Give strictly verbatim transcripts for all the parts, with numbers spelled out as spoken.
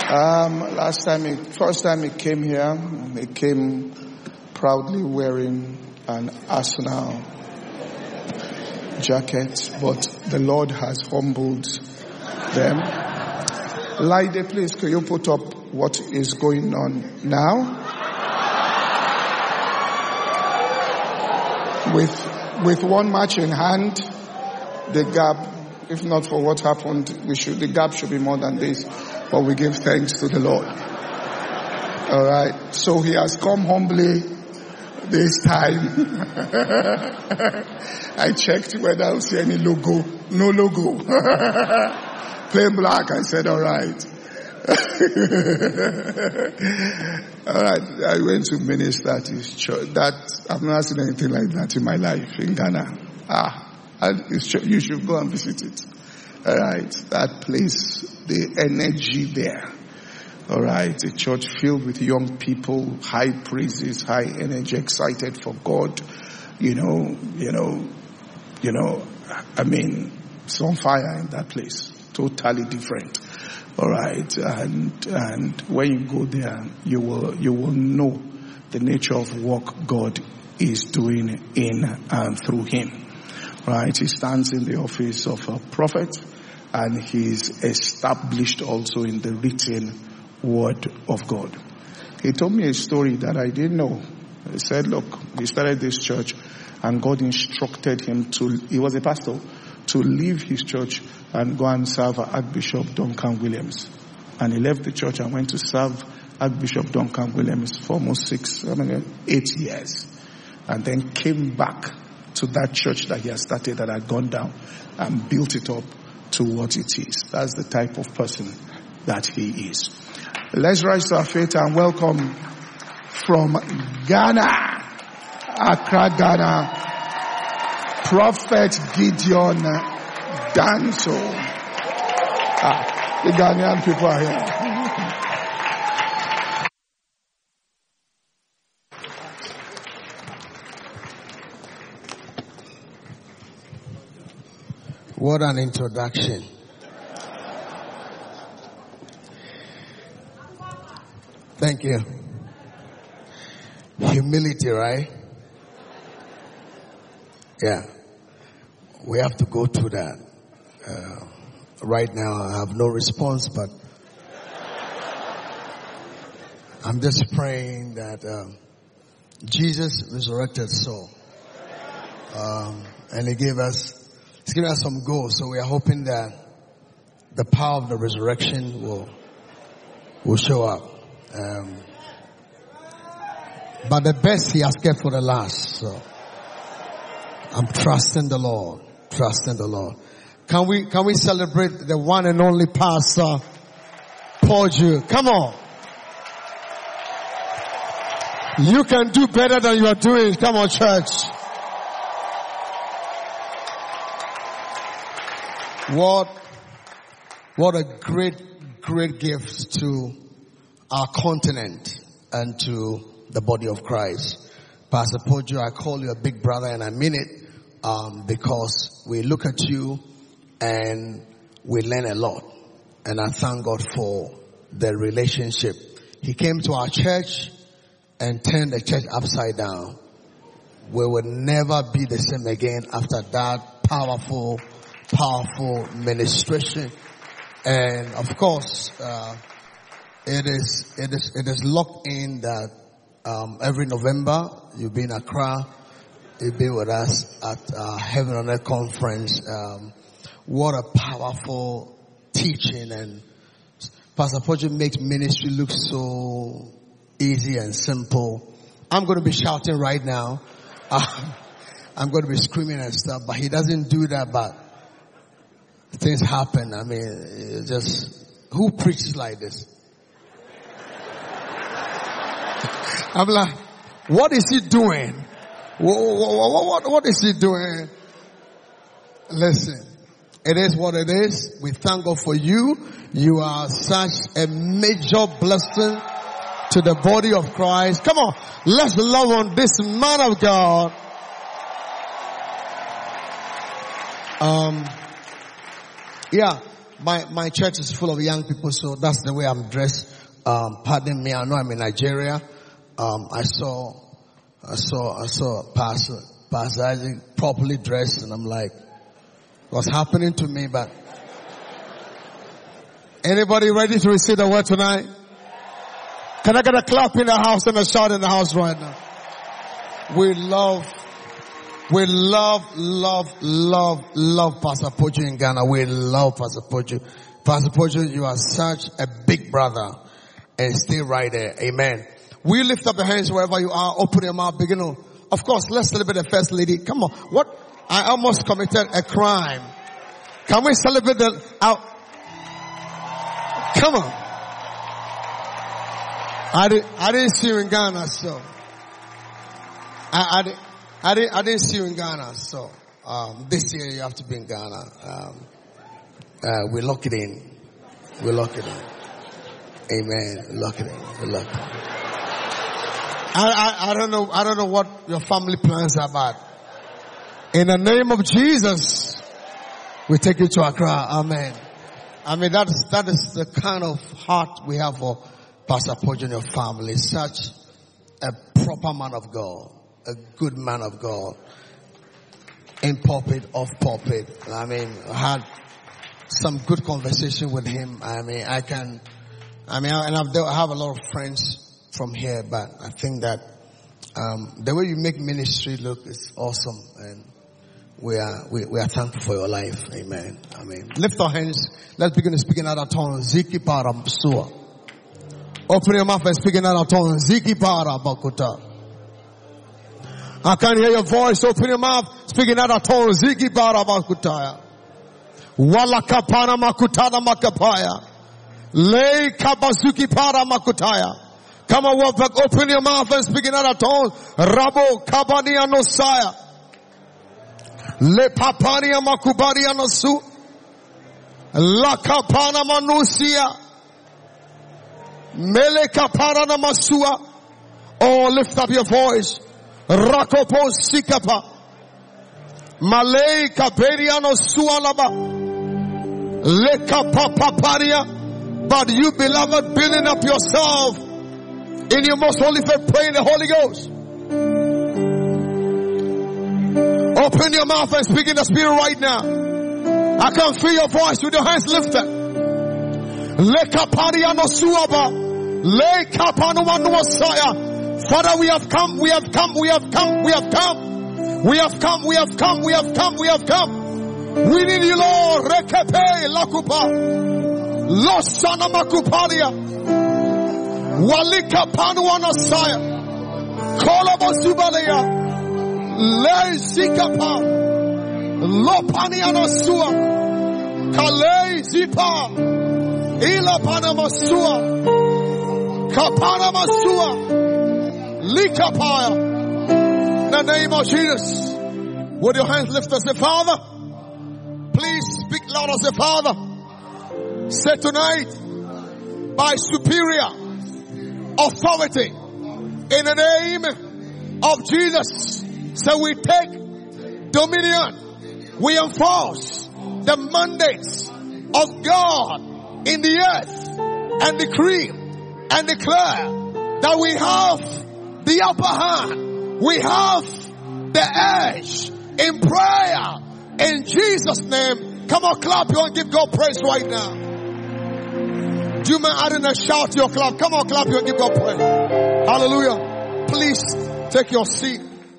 Um, last time, he, first time he came here, he came proudly wearing an Arsenal jacket, but the Lord has humbled them. Laide, please, could you put up what is going on now? With with one match in hand, the gap, if not for what happened, we should the gap should be more than this. But we give thanks to the Lord. All right. So he has come humbly this time. I checked whether I'll see any logo. No logo. Plain black. I said, all right. All right. I went to minister at his church. That I've not seen anything like that in my life in Ghana. Ah, you should go and visit it. All right. That place, the energy there. All right. A church filled with young people, high praises, high energy, excited for God. You know, you know, you know, I mean, it's on fire in that place. Totally different. All right. And, and when you go there, you will, you will know the nature of work God is doing in and through him. Right. He stands in the office of a prophet, and he's established also in the written word of God. He told me a story that I didn't know. He said, look, he started this church and God instructed him to, he was a pastor, to leave his church and go and serve Archbishop Duncan Williams. And he left the church and went to serve Archbishop Duncan Williams for almost six, I mean, eight years. And then came back to that church that he had started, that had gone down, and built it up to what it is. That's the type of person that he is. Let's rise to our feet and welcome from Ghana, Accra, Ghana, Prophet Gideon Danso. Ah, the Ghanaian people are here. What an introduction. Thank you. Humility, right? Yeah. We have to go through that. Uh, right now I have no response, but I'm just praying that um, Jesus resurrected soul. Um, and he gave us He's given us some goals, so we are hoping that the power of the resurrection will will show up. Um, but the best he has kept for the last. So I'm trusting the Lord, trusting the Lord. Can we can we celebrate the one and only Pastor Paul Jew? Come on, you can do better than you are doing. Come on, church. What, what a great, great gift to our continent and to the body of Christ. Pastor Pojo, I call you a big brother, and I mean it, um, because we look at you and we learn a lot. And I thank God for the relationship. He came to our church and turned the church upside down. We will never be the same again after that powerful powerful ministration. And of course, uh, it is, it is, it is locked in that, um, every November you'll be in Accra. You'll be with us at, uh, Heaven on Earth conference. Um, what a powerful teaching, and Pastor Pojo makes ministry look so easy and simple. I'm going to be shouting right now. Uh, I'm going to be screaming and stuff, but he doesn't do that, but things happen. I mean, it's just, who preaches like this? I'm like, what is he doing? What, what, what, what is he doing? Listen, it is what it is. We thank God for you. You are such a major blessing to the body of Christ. Come on, let's love on this man of God. Um, Yeah, my, my church is full of young people, so that's the way I'm dressed. Um, pardon me, I know I'm in Nigeria. Um, I saw, I saw, I saw Pastor, Pastor Isaac properly dressed, and I'm like, what's happening to me? But anybody ready to receive the word tonight? Can I get a clap in the house and a shout in the house right now? We love, we love, love, love, love Pastor Poju in Ghana. We love Pastor Poju. Pastor Poju, you are such a big brother, and stay right there. Amen. Will you lift up your hands wherever you are? Open your mouth. Begin to, of course, let's celebrate the first lady. Come on. What? I almost committed a crime. Can we celebrate the out? Come on. I didn't, I didn't see you in Ghana, so. I, I, didn't, I didn't, I didn't see you in Ghana, so, um, this year you have to be in Ghana. Um, uh, we lock it in. We lock it in. Amen. We lock it in. We lock it in. I, I, I don't know, I don't know what your family plans are about. In the name of Jesus, we take you to Accra. Amen. I mean, that is, that is the kind of heart we have for Pastor Poju and your family. Such a proper man of God. A good man of God. In pulpit, off pulpit. I mean, I had some good conversation with him. I mean, I can, I mean, and I've, I have a lot of friends from here, but I think that, um, the way you make ministry look is awesome, and we are, we, we are thankful for your life. Amen. Amen. Lift our hands. Let's begin to speak in other tongues. Ziki para msua. Open your mouth and speak in other tongues. Ziki para bakuta. I can't hear your voice. Open your mouth. Speak in other tongues. Ziki para bakutaya. Wala kapana makutana makapaya. Lay kabazuki para makutaya. Come on, walk back. Open your mouth and speak in other tongues. Rabo kabania nosaya. Le papania makubaria nosu. La kapana manusia. Mele kapara namasua. Oh, lift up your voice. Rakopo sikapa. Malay kaberia nosua laba. Le kapapaparia. But you, beloved, building up yourself in your most holy faith, pray in the Holy Ghost. Open your mouth and speak in the Spirit right now. I can feel your voice with your hands lifted. Father, we have come, we have come, we have come, we have come. We have come, we have come, we have come, we have come. We need you, Lord. Rekepe lakupa. Losana makupalia. Walika panuana saya. Kolabo subalaya. Le zikapa. Lopaniana sua. Kale zipa. Ila panama sua. Kapana sua. Likapaya. In the name of Jesus. Would your hands lift and say, Father, please speak loud and say, Father, say tonight, by superior authority, in the name of Jesus, so we take dominion, we enforce the mandates of God in the earth, and decree and declare that we have the upper hand, we have the edge in prayer, in Jesus' name. Come on, clap you and give God praise right now. Do you mind adding a shout to your clap? Come on, clap you and give God praise. Hallelujah. Please take your seat.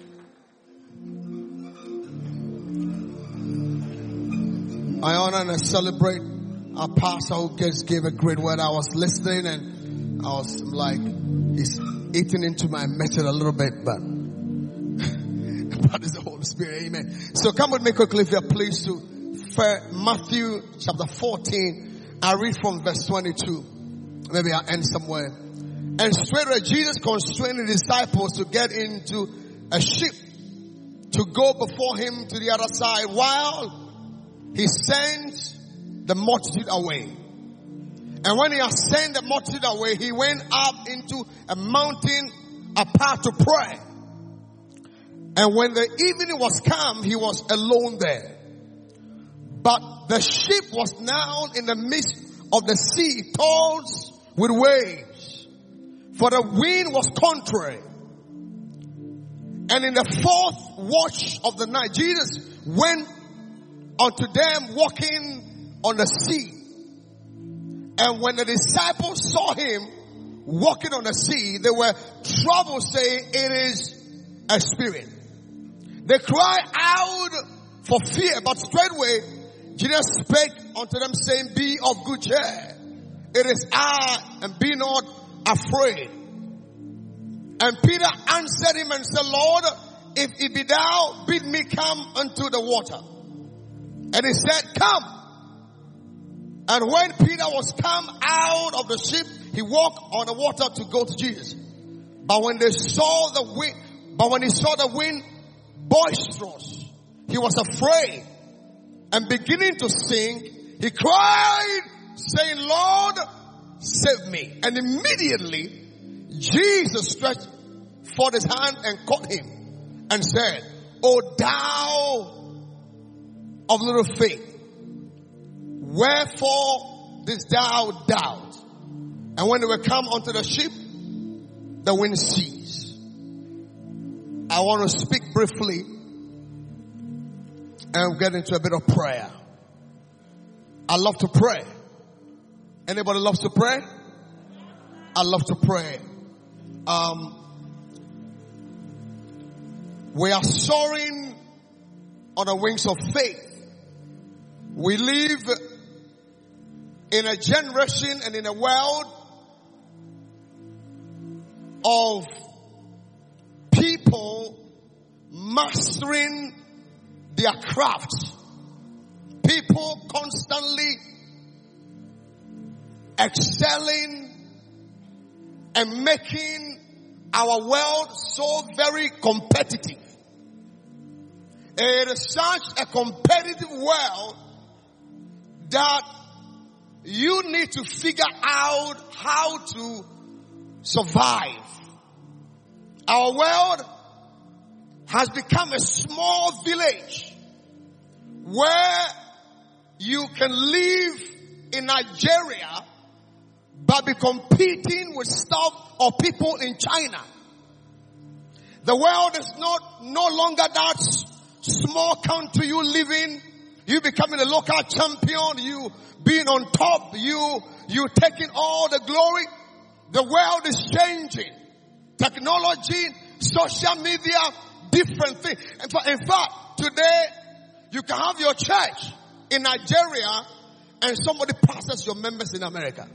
I honor and I celebrate our pastor who just gave a great word. I was listening and I was like, he's eating into my message a little bit, but that is the Holy Spirit. Amen. So come with me quickly if you're pleased to Matthew chapter fourteen. I read from verse twenty-two. Maybe I'll end somewhere. And straightway Jesus constrained the disciples to get into a ship to go before him to the other side while he sent the multitude away. And when he had sent the multitude away, he went up into a mountain apart to pray. And when the evening was come, he was alone there. But the ship was now in the midst of the sea, tossed with waves, for the wind was contrary. And in the fourth watch of the night, Jesus went unto them walking on the sea. And when the disciples saw him walking on the sea, they were troubled, saying, it is a spirit. They cried out for fear, but straightway Jesus spake unto them, saying, be of good cheer. It is I, and be not afraid. And Peter answered him and said, Lord, if it be thou, bid me come unto the water. And he said, come. And when Peter was come out of the ship, he walked on the water to go to Jesus. But when they saw the wind, but when he saw the wind boisterous, he was afraid. And beginning to sink, he cried, saying, Lord, save me. And immediately, Jesus stretched forth his hand and caught him and said, O thou of little faith, wherefore didst thou doubt? And when they were come unto the ship, the wind ceased. I want to speak briefly and get into a bit of prayer. I love to pray. Anybody loves to pray? I love to pray. Um, we are soaring on the wings of faith. We live in a generation and in a world of people mastering their crafts. People constantly excelling and making our world so very competitive. It is such a competitive world that you need to figure out how to survive. Our world has become a small village where you can live in Nigeria but be competing with stuff or people in China. The world is not no longer that small country you live in. You becoming a local champion, you being on top, you you taking all the glory. The world is changing. Technology, social media, different things. In fact, in fact, today you can have your church in Nigeria and somebody pastors your members in America.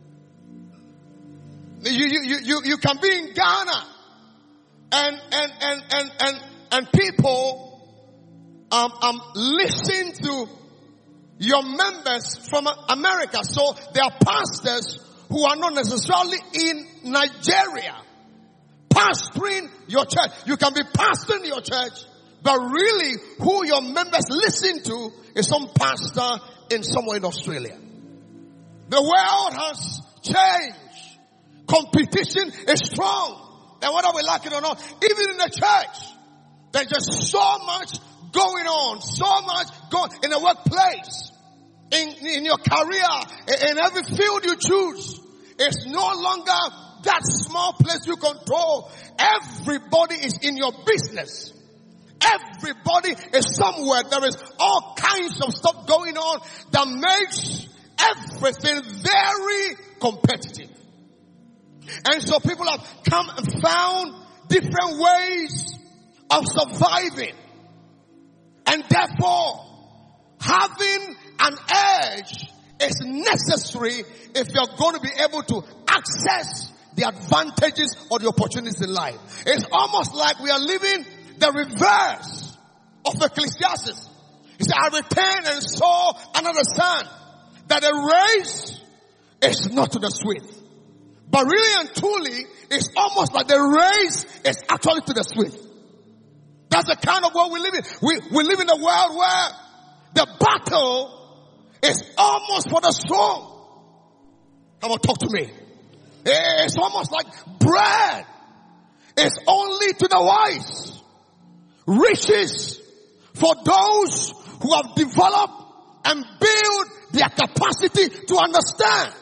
You, you, you, you can be in Ghana and, and, and, and, and, and people, um, um, listen to your members from America. So there are pastors who are not necessarily in Nigeria pastoring your church. You can be pastoring your church, but really who your members listen to is some pastor in somewhere in Australia. The world has changed. Competition is strong. And whether we like it or not, even in the church, there's just so much going on, so much going in the workplace, in, in your career, in, in every field you choose. It's no longer that small place you control. Everybody is in your business. Everybody is somewhere. There is all kinds of stuff going on that makes everything very competitive. And so people have come and found different ways of surviving. And therefore, having an edge is necessary if you're going to be able to access the advantages or the opportunities in life. It's almost like we are living the reverse of Ecclesiastes. He said, I returned and saw another son, that the race is not to the swift. But really and truly, it's almost like the race is actually to the swift. That's the kind of world we live in. We, we live in a world where the battle is almost for the strong. Come on, talk to me. It's almost like bread is only to the wise. Riches for those who have developed and build their capacity to understand.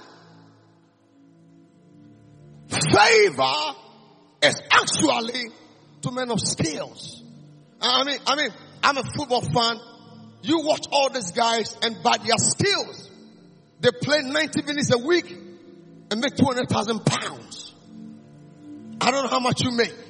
Favor is actually to men of skills. I mean, I mean, I'm a football fan. You watch all these guys, and by their skills, they play ninety minutes a week and make two hundred thousand pounds. I don't know how much you make.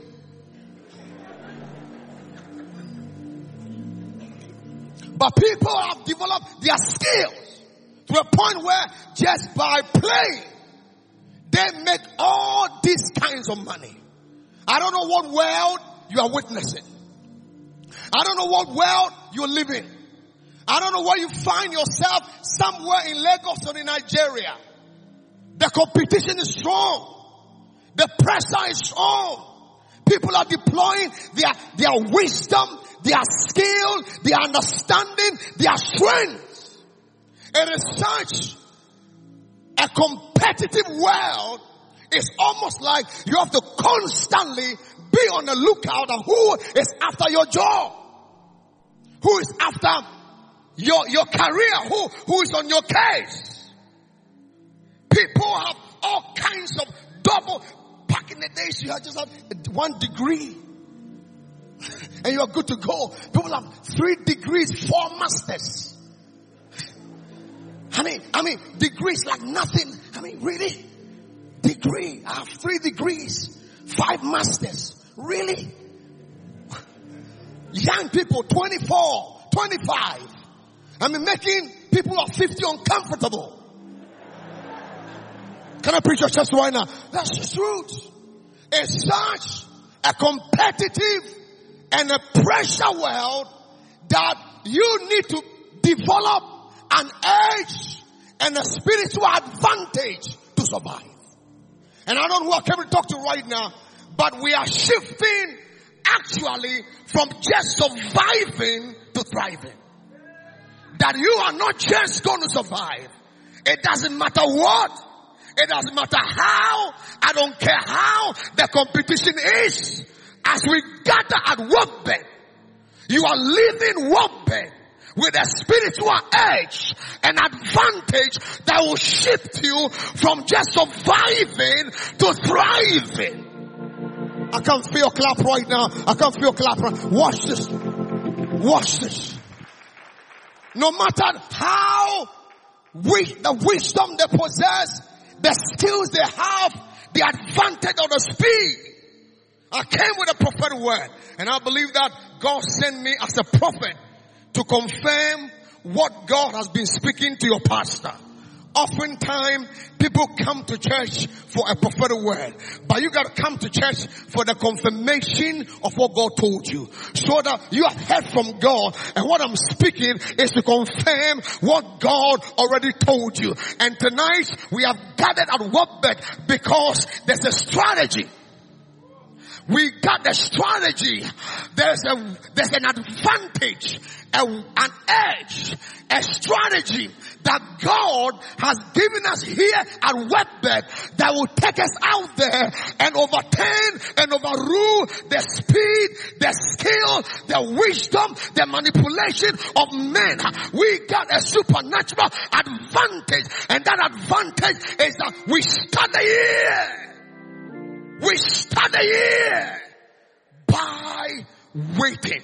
But people have developed their skills to a point where just by playing, they make all these kinds of money. I don't know what world you are witnessing. I don't know what world you're living. I don't know where you find yourself, somewhere in Lagos or in Nigeria. The competition is strong. The pressure is strong. People are deploying their, their wisdom, their skill, their understanding, their strength. It is such a competitive world. It's almost like you have to constantly be on the lookout of who is after your job, who is after your, your career, who, who is on your case. People have all kinds of double. Back in the days, you had just have one degree and you are good to go. People have three degrees, four masters. I mean, I mean, degrees like nothing. I mean, really? Degree. I have three degrees, five masters. Really? Young people, twenty-four, twenty-five. I mean, making people of fifty uncomfortable. Can I preach your church right now? That's the truth. It's such a competitive and a pressure world that you need to develop an edge and a spiritual advantage to survive. And I don't know who I came to talk to right now, but we are shifting actually from just surviving to thriving. That you are not just going to survive. It doesn't matter what. It doesn't matter how. I don't care how the competition is. As we gather at workbed, you are leaving workbed with a spiritual edge, an advantage that will shift you from just surviving to thriving. I can't feel clap right now. I can't feel clap right. Watch this. Watch this. No matter how we, the wisdom they possess, the skills they have, the advantage of the speed. I came with a prophetic word, and I believe that God sent me as a prophet to confirm what God has been speaking to your pastor. Oftentimes, people come to church for a prophetic word, but you got to come to church for the confirmation of what God told you, so that you have heard from God, and what I'm speaking is to confirm what God already told you. And tonight, we have gathered at workbed because there's a strategy. We got the strategy. There's a, there's an advantage, a, an edge, a strategy that God has given us here at Workbed that will take us out there and overturn and overrule the speed, the skill, the wisdom, the manipulation of men. We got a supernatural advantage, and that advantage is that we start the year. We start the year by waiting.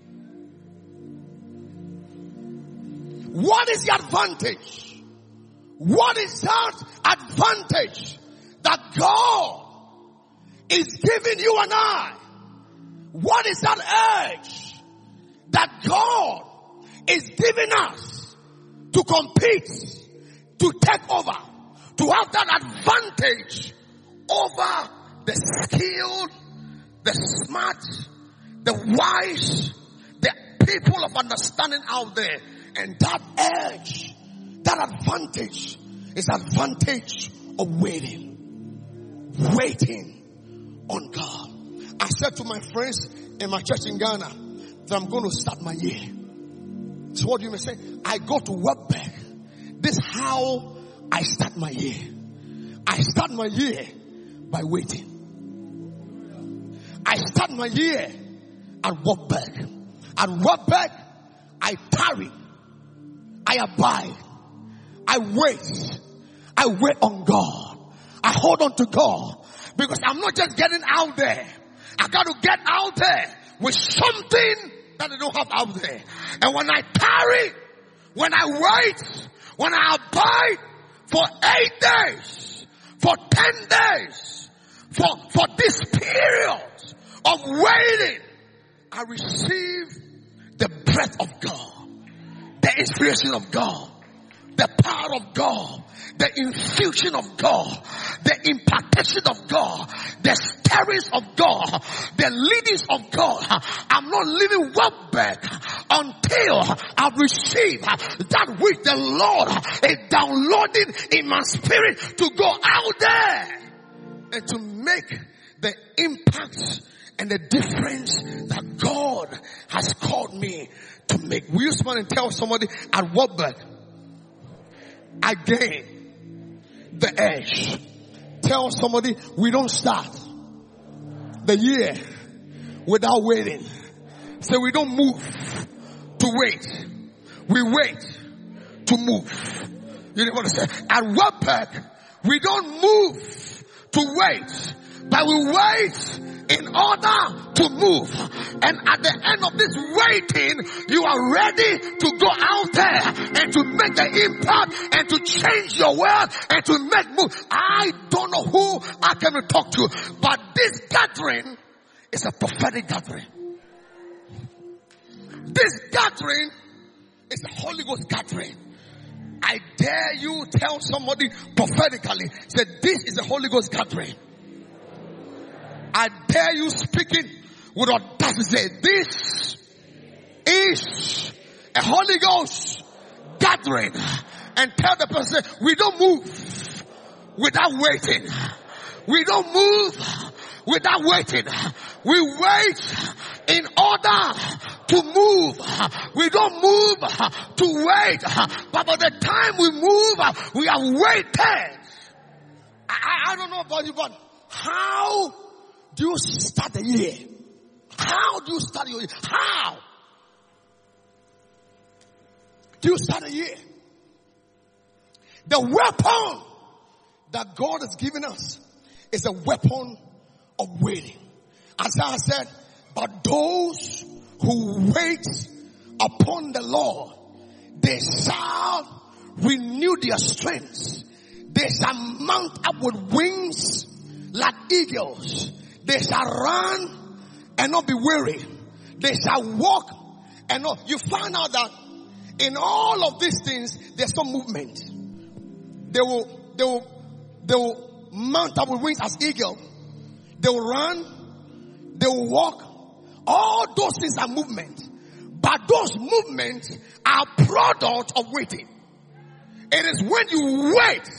What is the advantage? What is that advantage that God is giving you and I? What is that edge that God is giving us to compete, to take over, to have that advantage over the skilled, the smart, the wise, the people of understanding out there? And that edge, that advantage is advantage of waiting. Waiting on God. I said to my friends in my church in Ghana that I'm going to start my year. So what do you mean? Say, I go to work back. This is how I start my year. I start my year by waiting. I start my year at work back. At work back, I tarry. I abide. I wait. I wait on God. I hold on to God. Because I'm not just getting out there. I got to get out there with something that I don't have out there. And when I tarry, when I wait, when I abide for eight days, for ten days, for, for this period of waiting, I receive the breath of God, the inspiration of God, the power of God, the infusion of God, the impartation of God, the stirrings of God, the leadings of God. I'm not leaving Wartburg until I receive that which the Lord is downloading in my spirit to go out there and to make the impact and the difference that God has called me to make. Will you smile and tell somebody at Wartburg, I gain the edge. Tell somebody, we don't start the year without waiting. Say, we don't move to wait. We wait to move. You know what I say? At Wartburg, we don't move to wait, but we wait in order to move. And at the end of this waiting, you are ready to go out there and to make the impact and to change your world and to make move. I don't know who I can talk to, but this gathering is a prophetic gathering. This gathering is a Holy Ghost gathering. I dare you tell somebody prophetically, say, this is a Holy Ghost gathering. I dare you speaking with audacity, say, this is a Holy Ghost gathering. And tell the person, we don't move without waiting. We don't move without waiting. We wait in order to move. We don't move to wait. But by the time we move, we are waiting. I, I don't know about you, but how do you start the year? How do you start your year? How do you start the year? The weapon that God has given us is a weapon of waiting. Isaiah said, but those who wait upon the Lord, they shall renew their strength. They shall mount up with wings like eagles. They shall run and not be weary. They shall walk and not. You find out that in all of these things, there's some movement. They will, they will, they will mount up with wings as eagle. They will run. They will walk. All those things are movement. But those movements are product of waiting. It is when you wait,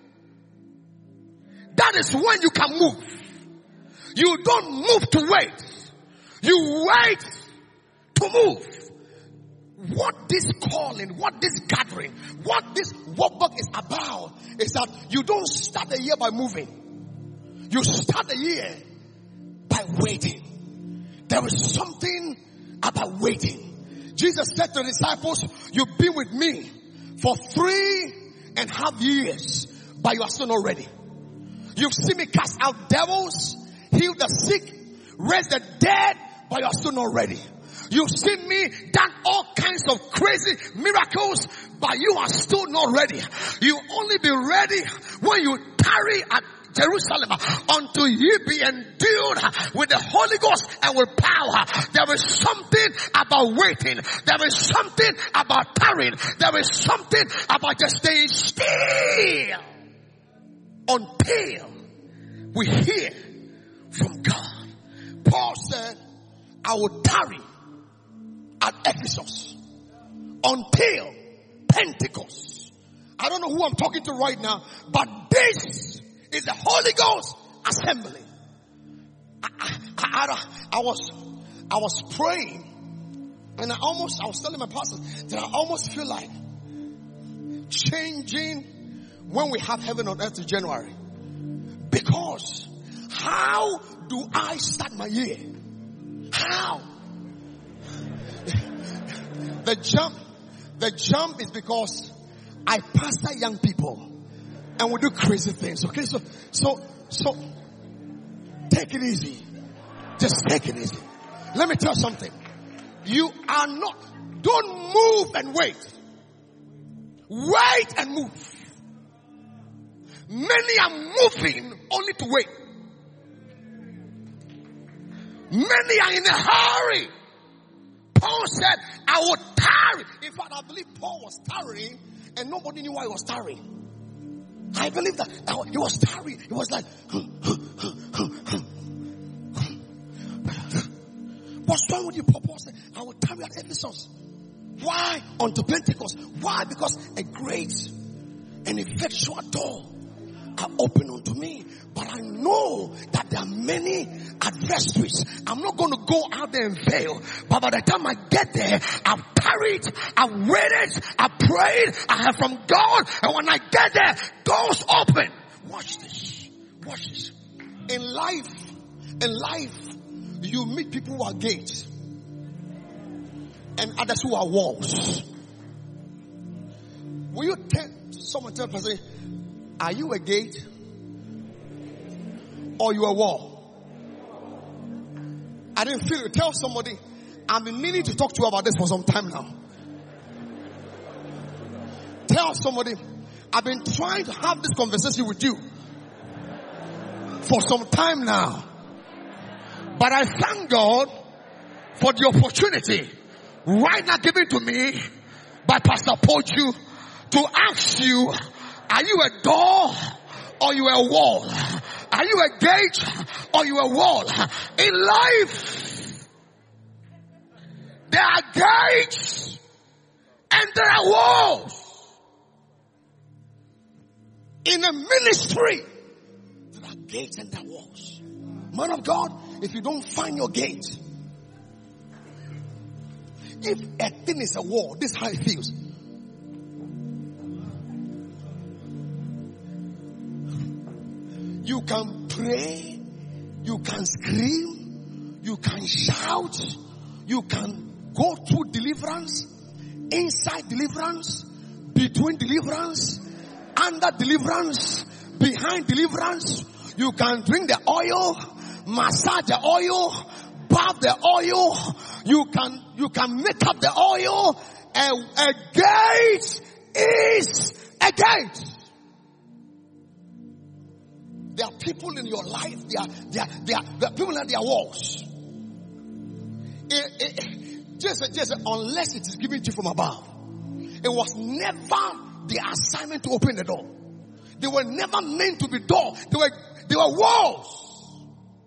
that is when you can move. You don't move to wait. You wait to move. What this calling, what this gathering, what this Wartburg is about is that you don't start the year by moving. You start the year by waiting. There is something about waiting. Jesus said to the disciples, you've been with me for three and a half years, but you are still not ready. You've seen me cast out devils, heal the sick, raise the dead, but you are still not ready. You've seen me done all kinds of crazy miracles, but you are still not ready. You only be ready when you tarry at Jerusalem until you be endued with the Holy Ghost and with power. There is something about waiting. There is something about tarrying. There is something about just staying still until we hear from God. Paul said, I will tarry at Ephesus until Pentecost. I don't know who I'm talking to right now, but this is the Holy Ghost assembly. I, I, I, I was, I was praying, and I almost, I was telling my pastor that I almost feel like changing when we have heaven on earth in January. Because how do I start my year? How? The jump, The jump is because I pastor young people and we do crazy things. Okay, so so so take it easy. Just take it easy. Let me tell you something. You are not. Don't move and wait. Wait and move. Many are moving only to wait. Many are in a hurry. Paul said, I will tarry. In fact, I believe Paul was tarrying and nobody knew why he was tarrying. I believe that he was tarrying. He was like, what's wrong with you? Paul said, I will tarry at Ephesus. Why? Unto Pentecost. Why? Because a great and effectual door are open unto me. But I know that there are many adversaries. I'm not going to go out there and fail. But by the time I get there, I've tarried, I've waited, I've prayed, I have from God. And when I get there, doors open. Watch this. Watch this. In life, in life, you meet people who are gates and others who are walls. Will you tell someone, tell a person, are you a gate or you a wall? I didn't feel it. Tell somebody, I've been meaning to talk to you about this for some time now. Tell somebody, I've been trying to have this conversation with you for some time now. But I thank God for the opportunity right now given to me by Pastor Poju to ask you, are you a door or you a wall? Are you a gate or you a wall? In life, there are gates and there are walls. In a ministry, there are gates and there are walls. Man of God, if you don't find your gate, if a thing is a wall, this is how it feels. You can pray, you can scream, you can shout, you can go through deliverance, inside deliverance, between deliverance, under deliverance, behind deliverance. You can drink the oil, massage the oil, bath the oil. You can, you can make up the oil. A, a gate is a gate. There are people in your life, there are, there are, there are, there are people at their walls. It, it, just, just, unless it is given to you from above. It was never the assignment to open the door. They were never meant to be door. They were, they were walls.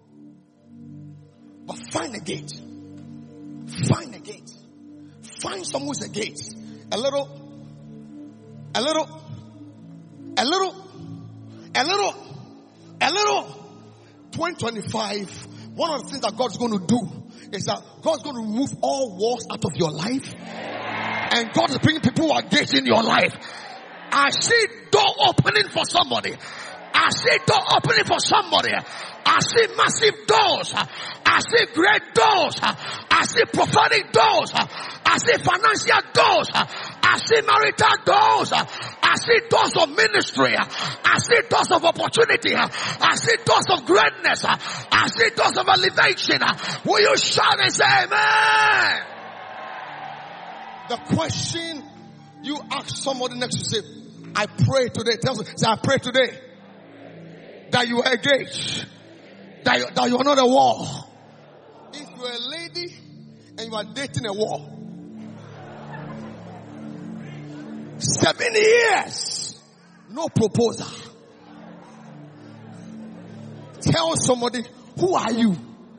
But find a gate. Find a gate. Find someone who's a gate. A little, a little, a little, a little, a little. twenty twenty-five, one of the things that God's going to do is that God's going to remove all walls out of your life. And God is bringing people who are gates in your life. I see door opening for somebody. I see door opening for somebody. I see massive doors. I see great doors. I see prophetic doors. I see financial doors. I see marital doors. I see doors of ministry. I see doors of opportunity. I see doors of greatness. I see doors of elevation. Will you shout and say amen? The question you ask somebody next to say, I pray today. Tell them, say, I pray today that you are a gate. That you, that you are not a wall. If you are a lady and you are dating a wall, seven years, no proposal. Tell somebody, who are you?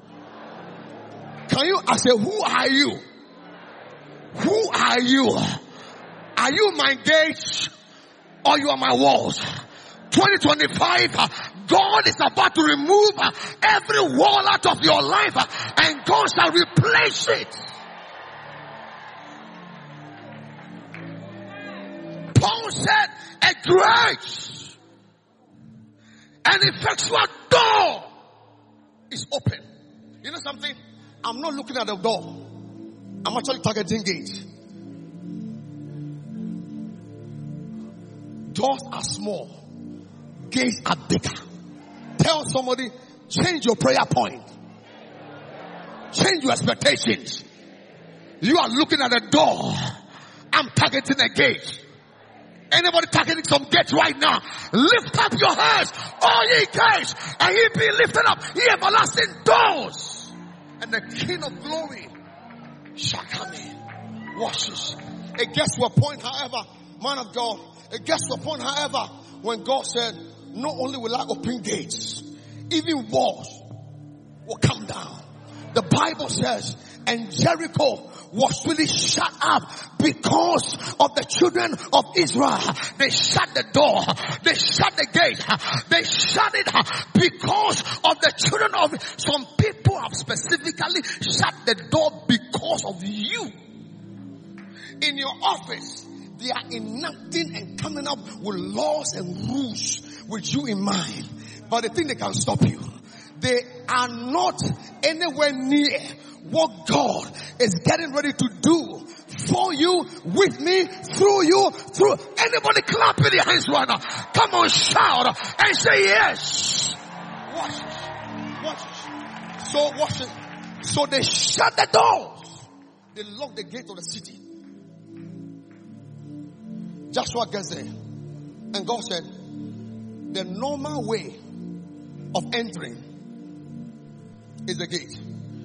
Can you, I say, who are you? Who are you? Are you my gate or you are my walls? twenty twenty-five, God is about to remove every wall out of your life and God shall replace it. Paul said, a great and effectual door is open. You know something? I'm not looking at the door. I'm actually targeting gate. doors are small, gates are bigger. Tell somebody, change your prayer point. Change your expectations. You are looking at a door. I'm targeting a gate. Anybody targeting some gates right now? Lift up your hands, all ye gates, and ye be lifted up, ye everlasting doors. And the King of glory shall come in. Watch this. It gets to a point, however, man of God, it gets to a point, however, when God said, not only will I open gates, even walls will come down. The Bible says, and Jericho was really shut up because of the children of Israel. They shut the door. They shut the gate. They shut it because of the children of, some people have specifically shut the door because of you. In your office, they are enacting and coming up with laws and rules with you in mind. But they think they can stop you. They are not anywhere near what God is getting ready to do for you, with me, through you, through anybody. Clap in your hands right now. Come on, shout and say yes. Watch it. Watch it. So watch it. So they shut the doors. They lock the gate of the city. Joshua gets there. And God said, the normal way of entering is the gate.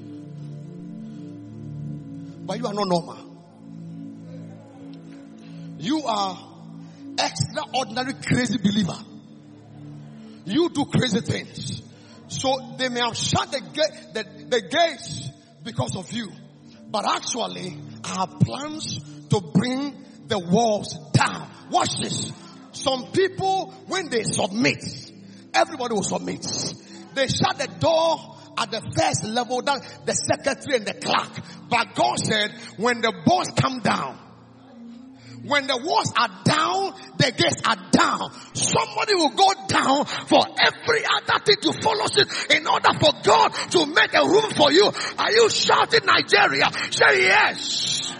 But you are not normal. You are extraordinary crazy believer. You do crazy things. So they may have shut the gate, the, the gates because of you. But actually, I have plans to bring the walls down. Watch this. Some people, when they submit, everybody will submit. They shut the door at the first level, down the secretary and the clerk. But God said, when the boss come down, when the walls are down, the gates are down. Somebody will go down for every other thing to follow it in order for God to make a room for you. Are you shouting Nigeria? Say yes.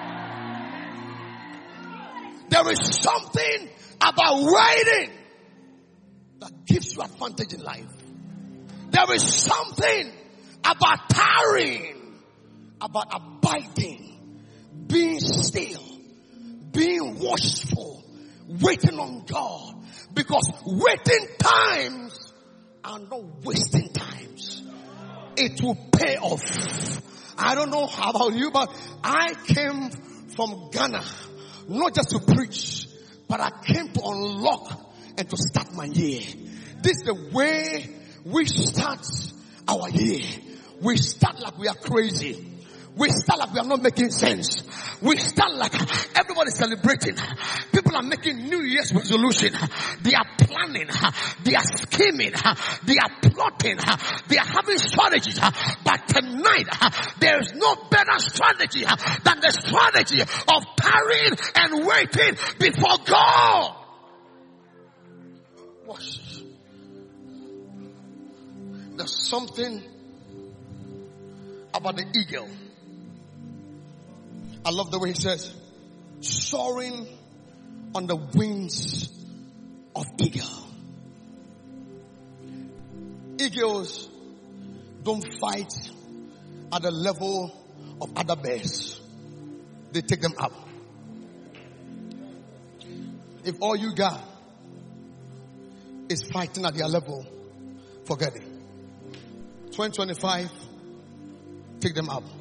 There is something about waiting that gives you advantage in life. There is something about tarrying, about abiding, being still, being watchful, waiting on God. Because waiting times are not wasting times. It will pay off. I don't know how about you, but I came from Ghana, not just to preach, but I came to unlock and to start my year. This is the way we start our year. We start like we are crazy. We start like we are not making sense. We start like everybody's celebrating. People are making New Year's resolution. They are planning. They are scheming. They are plotting. They are having strategies. But tonight, there is no better strategy than the strategy of tarrying and waiting before God. Watch this. There's something about the eagle. I love the way he says, soaring on the wings of eagle. Eagles don't fight at the level of other birds. They take them up. If all you got is fighting at their level, forget it. twenty twenty-five, take them up.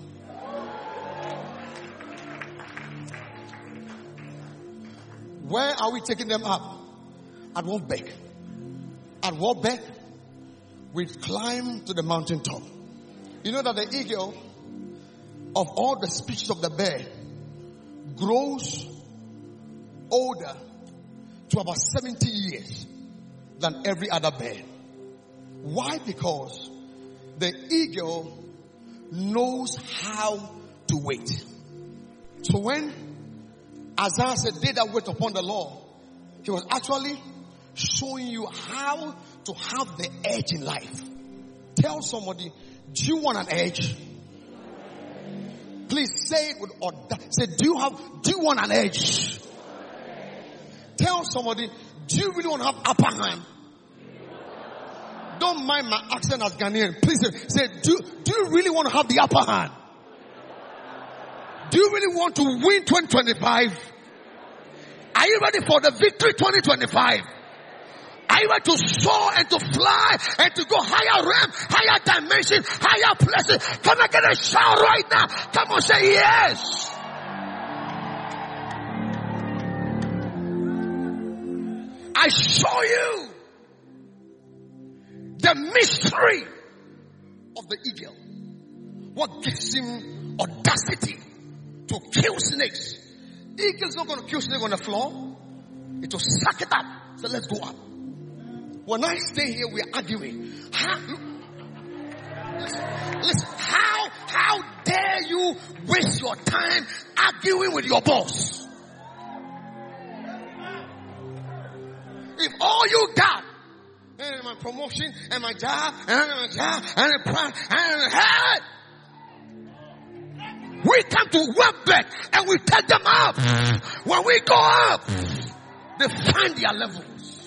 Where are we taking them up? At Wolfbeck. At Wolfbeck, we climb to the mountaintop. You know that the eagle, of all the species of the bird, grows older to about seventy years than every other bird. Why? Because the eagle knows how to wait. So when Isaiah said, they that wait upon the Lord, he was actually showing you how to have the edge in life. Tell somebody, do you want an edge? Please say it with audacity. Say, do you have, do you want an edge? Tell somebody, do you really want to have upper hand? Don't mind my accent as Ghanaian. Please say, say do, do you really want to have the upper hand? Do you really want to win twenty twenty-five? Are you ready for the victory twenty twenty-five? Are you ready to soar and to fly and to go higher realm, higher dimension, higher places? Come on, get a shout right now. Come on, say yes. I show you the mystery of the eagle. What gives him audacity to kill snakes? Eagle's not going to kill snake on the floor. It will suck it up. So let's go up. When I stay here, we're arguing. How, listen, listen, how, how dare you waste your time arguing with your boss? If all you got and my promotion and my job and my job and the price and head, we come to work back and we take them up. When we go up, they find their levels.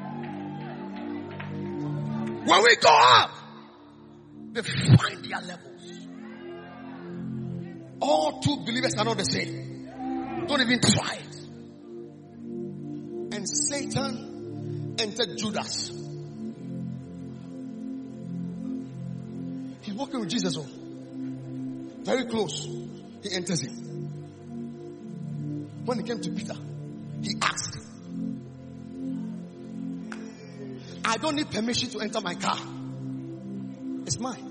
When we go up, they find their levels. All two believers are not the same. Don't even try it. And Satan entered Judas. He's walking with Jesus. Oh, very close. He enters him. When he came to Peter, he asked, I don't need permission to enter my car. It's mine.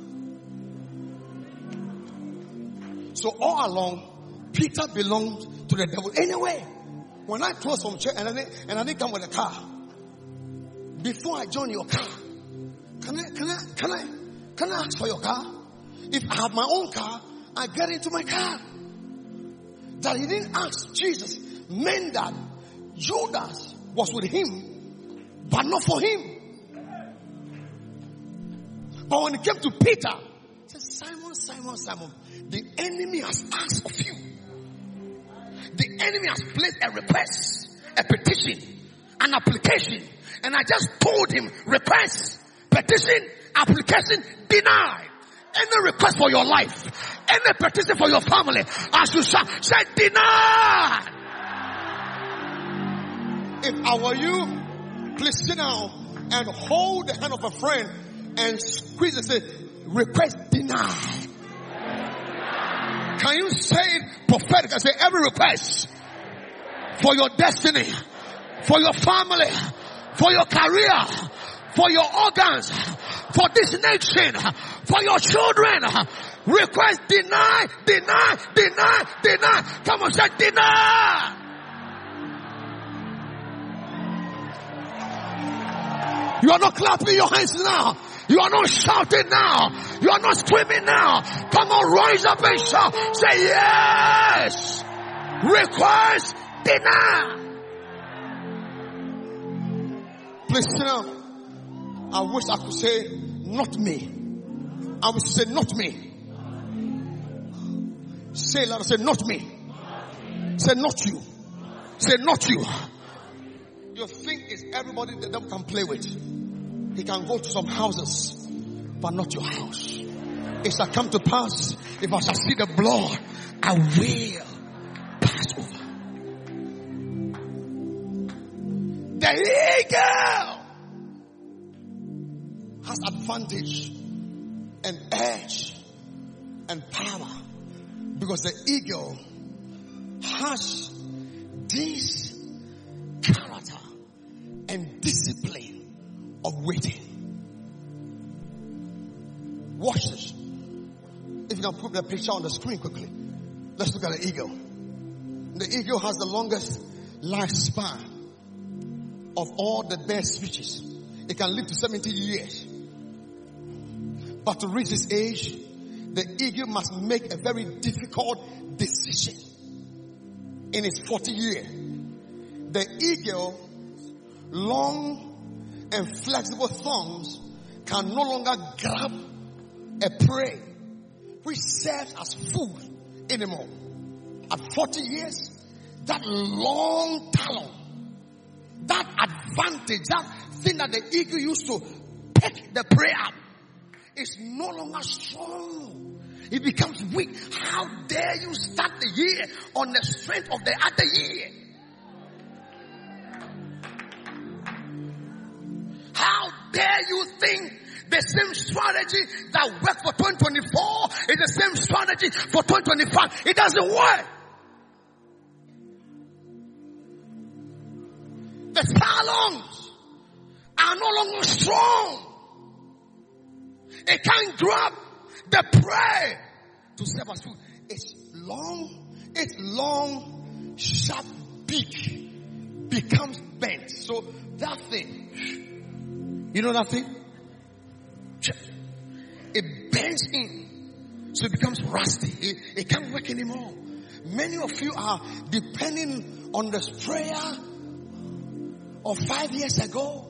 So all along, Peter belonged to the devil. Anyway, when I close from church and I didn't, and I didn't come with a car, before I join your car, can I, can I, can I, can I ask for your car? If I have my own car, I get into my car. That he didn't ask Jesus meant that Judas was with him, but not for him. But when it came to Peter, he said, Simon, Simon, Simon, the enemy has asked of you. The enemy has placed a request, a petition, an application. And I just told him, request, petition, application, denied. Any request for your life, any petition for your family, as you shall, say denied. If I were you, please sit down and hold the hand of a friend and squeeze and say, request denied. Can you say it prophetic and say every request for your destiny, for your family, for your career, for your organs, for this nation, for your children, request deny, deny, deny, deny. Come on, say deny. You are not clapping your hands now. You are not shouting now. You are not screaming now. Come on, rise up and shout. Say yes. Request deny. Please sit down. I wish I could say, not me. I wish to say, not me. Say louder, say, not me. Say, not you. Say, not you. You think it's everybody that devil can play with. He can go to some houses, but not your house. It shall come to pass, if I shall see the blood, I will pass over. The eagle has advantage and edge and power because the eagle has this character and discipline of waiting. Watch this. If you can put the picture on the screen quickly. Let's look at the eagle. The eagle has the longest lifespan of all the bird species. It can live to seventy years. But to reach this age, the eagle must make a very difficult decision. In its forty year, the eagle long and flexible thumbs can no longer grab a prey which serves as food anymore. At forty years, that long talon that advantage, that thing that the eagle used to pick the prey up, is no longer strong. It becomes weak. How dare you start the year on the strength of the other year? How dare you think the same strategy that worked for twenty twenty-four is the same strategy for twenty twenty-five? It doesn't work. The talons are no longer strong. It can't grab the prey to serve as food. It's long, its long, sharp beak becomes bent. So that thing, you know that thing? It bends in. So it becomes rusty. It, it can't work anymore. Many of you are depending on the sprayer of five years ago.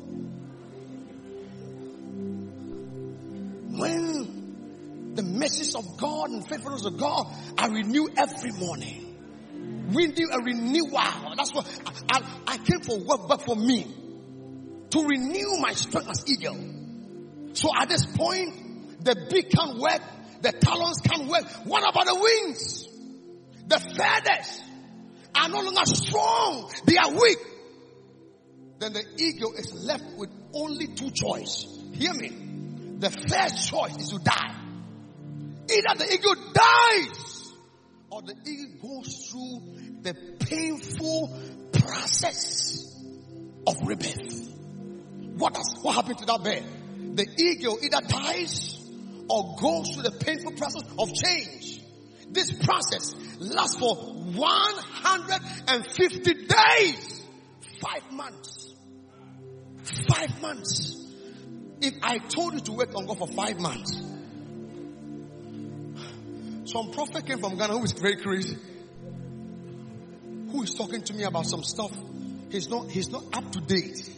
When the message of God and faithfulness of God are renewed every morning. We need a renewal. That's what I, I, I came for work, but for me to renew my strength as eagle. So at this point, the beak can't work, the talons can't work. What about the wings? The feathers are no longer strong. They are weak. Then the eagle is left with only two choices. Hear me. The first choice is to die. Either the eagle dies or the eagle goes through the painful process of rebirth. What does, what happened to that bird? The eagle either dies or goes through the painful process of change. This process lasts for one hundred fifty days. Five months. Five months. If I told you to wait on God for five months, some prophet came from Ghana who is very crazy, who is talking to me about some stuff. He's not, he's not up to date.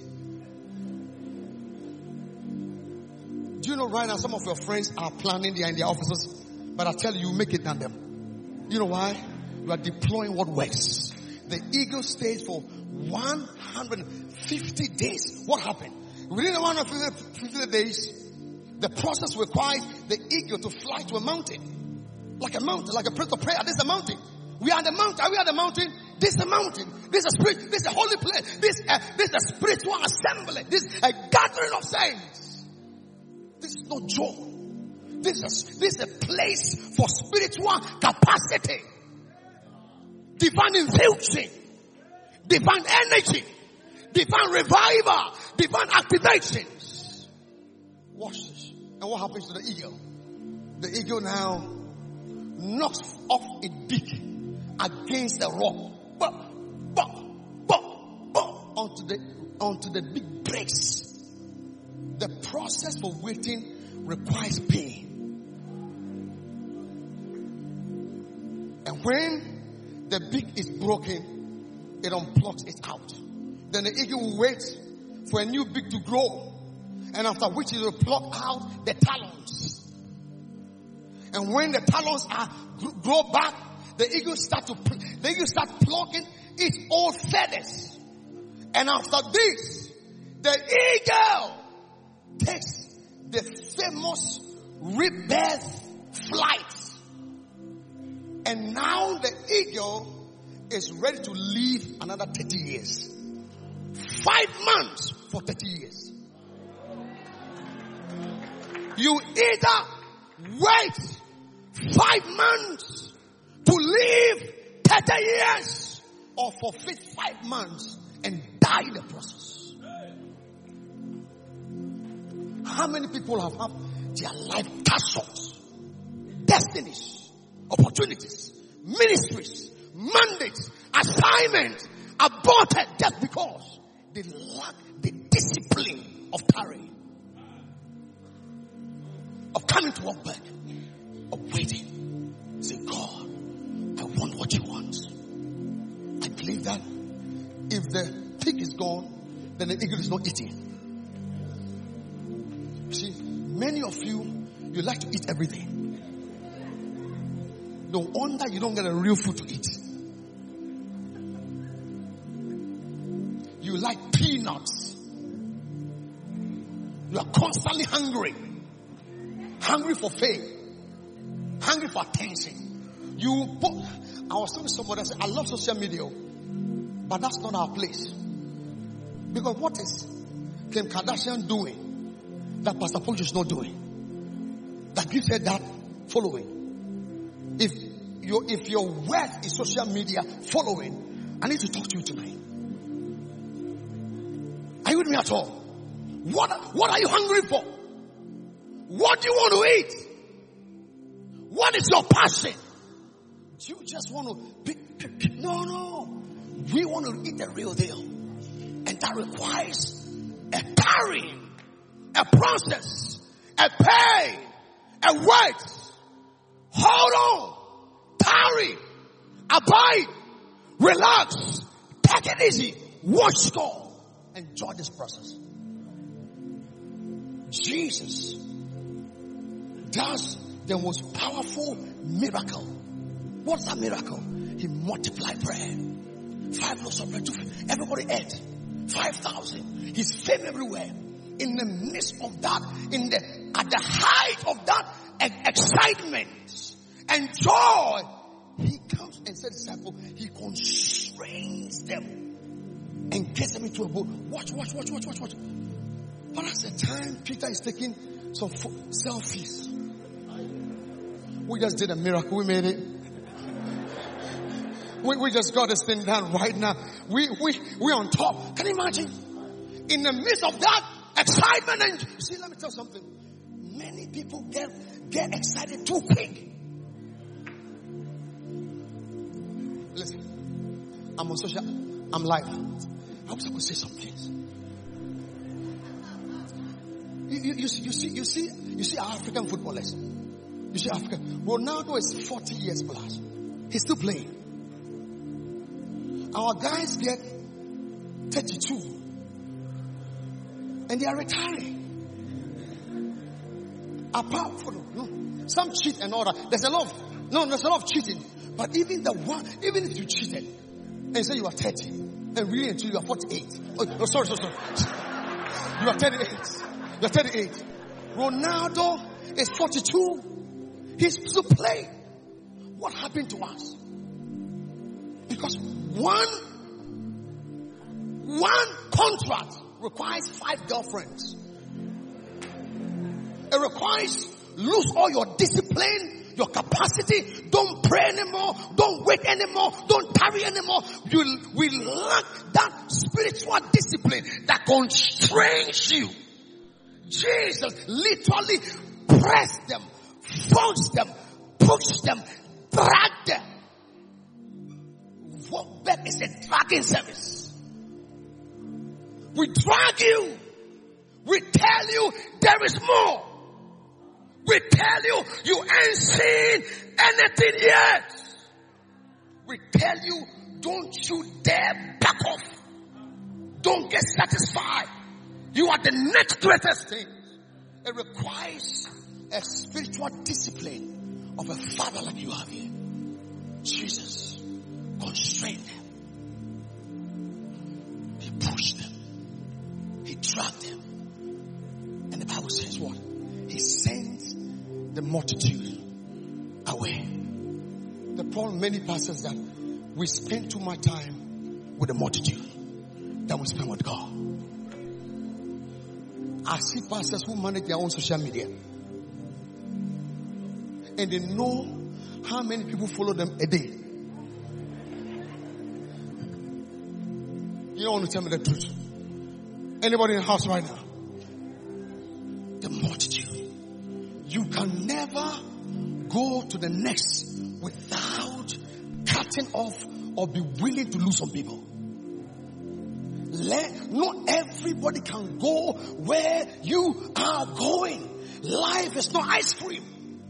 Do you know right now some of your friends are planning, they are in their offices, but I tell you, you make it than them. You know why? You are deploying what works. The eagle stays for one hundred fifty days. What happened? Within the one hundred fifty days, the process requires the eagle to fly to a mountain. Like a mountain, like a place of prayer. This is a mountain. We are on the mountain. Are we at the mountain? This is a mountain. This is a spirit. This is a holy place. This, uh, this is a spiritual assembly. This is a gathering of saints. This is no joke. This is, this is a place for spiritual capacity. Divine infusion. Divine energy. Divine revival. Divine activations. Watch this. And what happens to the eagle? The eagle now knocks off its beak against the rock. Bah, bah, bah, bah, onto the, onto the beak breaks. The process for waiting requires pain. And when the beak is broken, it unplugs it out. Then the eagle will wait for a new beak to grow. And after which it will pluck out the talons. And when the talons are grow back, the eagle start to the eagle start plucking its old feathers. And after this, the eagle takes the famous rebirth flight. And now the eagle is ready to live another thirty years. Five months for thirty years. You either wait five months to live thirty years or forfeit five months and die in the process. How many people have had their life cut short? Destinies, opportunities, ministries, mandates, assignments aborted just because they lack the discipline of tarrying, of coming to work back, of waiting. Say, God, I want what you want. I believe that if the pig is gone, then the eagle is not eating. You see, many of you, you like to eat everything. No wonder you don't get a real food to eat. You you like peanuts. You are constantly hungry. Hungry for fame. Hungry for attention. You put, I was telling somebody, I said, I love social media, but that's not our place. Because what is Kim Kardashian doing that Pastor Poju is not doing? That gives her that following. If your if your worth is social media following, I need to talk to you tonight. Are you with me at all? What, what are you hungry for? What do you want to eat? What is your passion? Do you just want to be, no, no. We want to eat the real deal. And that requires a carrying, a process, a pain, a wait. Hold on. Tarry. Abide. Relax. Take it easy. Watch God. Enjoy this process. Jesus does the most powerful miracle. What's that miracle? He multiplied bread. Five loaves of bread. Everybody ate. Five thousand. He's fame everywhere. In the midst of that, in the at the height of that excitement and joy, he comes and says, disciple, he constrains them and gets them into a boat. Watch, watch, watch, watch, watch, watch. But at the time, Peter is taking some selfies. We just did a miracle. We made it. We, we just got this thing done right now. We, we, we're on top. Can you imagine? In the midst of that excitement and, you see, let me tell you something. Many people get, get excited too quick. Listen, I'm on social, I'm live. I wish I could say some things. You, you, you, see, you see, you see, you see our African footballers. You see Africa. Ronaldo is forty years plus. He's still playing. Our guys get thirty-two. And they are retiring. Apart from, no, some cheat and all that. There's a lot of, no, there's a lot of cheating. But even the one, even if you cheated and say you are thirty and really until you are forty-eight. Oh, oh sorry, sorry, sorry. You are thirty-eight. You are thirty-eight. Ronaldo is forty-two. He's still playing. What happened to us? Because one, one contract requires five girlfriends. It requires lose all your discipline, your capacity. Don't pray anymore. Don't wait anymore. Don't tarry anymore. You will lack that spiritual discipline that constrains you. Jesus literally pressed them, forced them, pushed them, dragged them. What that is a dragging service. We drag you. We tell you there is more. We tell you you ain't seen anything yet. We tell you don't you dare back off. Don't get satisfied. You are the next greatest thing. It requires a spiritual discipline of a father like you have here. Jesus constrained them. He pushed them. He dragged them. And the Bible says what? He sent the multitude away. The problem many pastors that we spend too much time with the multitude than we spend with God. I see pastors who manage their own social media. And they know how many people follow them a day. You don't want to tell me the truth. Anybody in the house right now? The multitude. You can never go to the next without cutting off or be willing to lose some people. Let, not everybody can go where you are going. Life is not ice cream.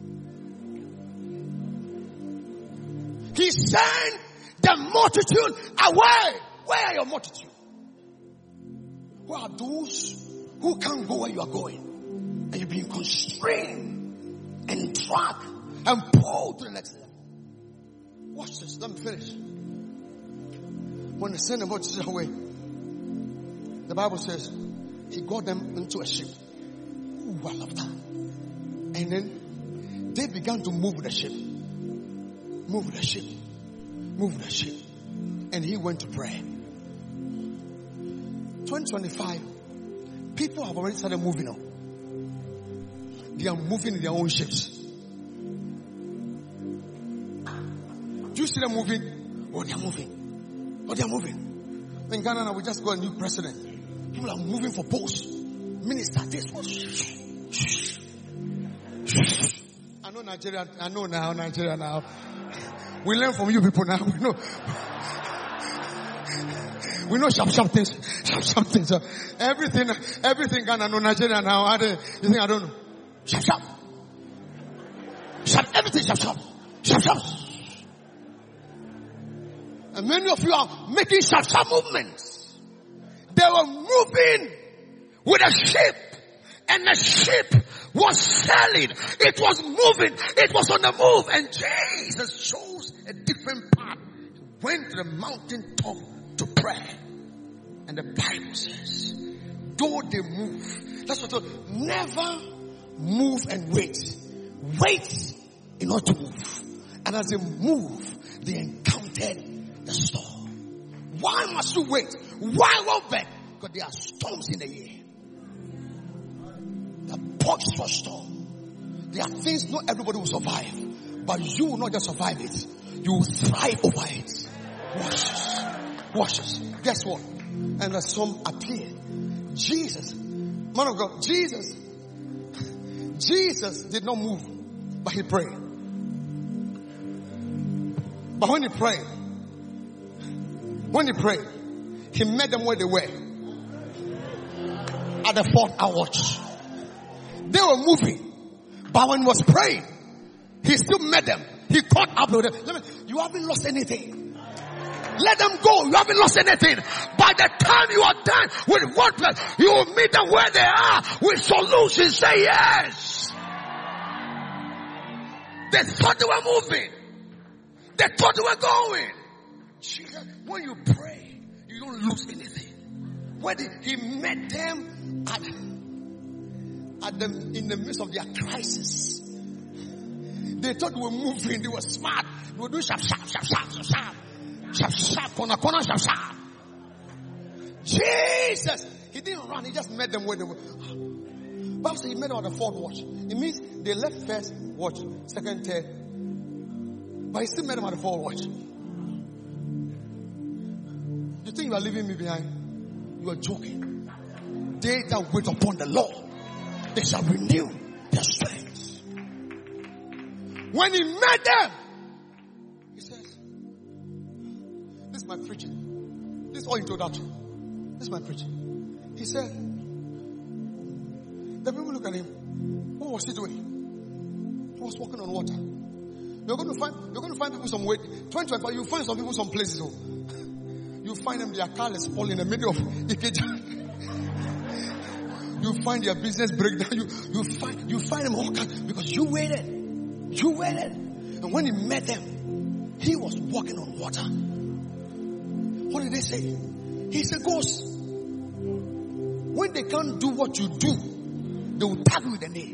He sent the multitude away. Where are your multitude? Who are those who can't go where you are going? And you're being constrained and dragged and pulled to the next level. Watch this. Let me finish. When they send the multitude away, The Bible says he got them into a ship. Ooh, I love that. And then they began to move with the ship. Move with the ship. Move with the ship. And he went to pray. twenty twenty-five, people have already started moving on. They are moving in their own ships. Do you see them moving? Oh, they are moving. Oh, they are moving. In Ghana now, we just got a new president. People are moving for posts. Minister, this was. I know Nigeria. I know now, Nigeria now. We learn from you people now. We know. We know sharp, sharp things. Sharp, sharp things. Everything, everything Ghana, know Nigeria now. I you think I don't know? Sharp, sharp. Sharp, everything sharp, sharp. Sharp, sharp. And many of you are making sharp, sharp movements. They were moving with a ship. And the ship was sailing. It was moving. It was on the move. And Jesus chose a different path. He went to the mountain top to pray. And the Bible says, though they move, that's what it, never move and wait. Wait in order to move. And as they move, they encountered the storm. Why must you wait? Why won't beg? Because there are storms in the air. The boisterous storm. There are things not everybody will survive. But you will not just survive it. You will thrive over it. Watch this. Watch this. Guess what? And the storm appeared. Jesus, man of God, Jesus, Jesus did not move, but he prayed. But when he prayed, when he prayed, he met them where they were. At the fourth hour watch. They were moving. But when he was praying, he still met them. He caught up with them. Let me, you haven't lost anything. Let them go. You haven't lost anything. By the time you are done with one place, you will meet them where they are with solutions. Say yes. They thought they were moving. They thought they were going. Jesus, when you pray, you don't lose anything. When he met them at, at the, in the midst of their crisis, they thought they were moving. They were smart. They were doing sharp, sharp, sharp, sharp, sharp, sharp. Sharp, sharp, corner, corner, sharp, sharp. Jesus! He didn't run, he just met them where they were. Bible says he met them on the fourth watch. It means they left first watch, second, third. But he still met them at the fourth watch. You think you are leaving me behind? You are joking. They that wait upon the Lord, they shall renew their strength. When he met them, he says, this is my preaching. This is all introduction. This is my preaching. He said, the people look at him. What was he doing? He was walking on water. You're going to find, you're going to find people some way. twenty twenty-five, you find some people some places. Oh. You find them, their car is falling in the middle of Ikeja. You find their business breakdown. You, you find, you find them all kinds because you waited. You waited. And when he met them, he was walking on water. What did they say? He said, Ghost. When they can't do what you do, they will tag you with a name.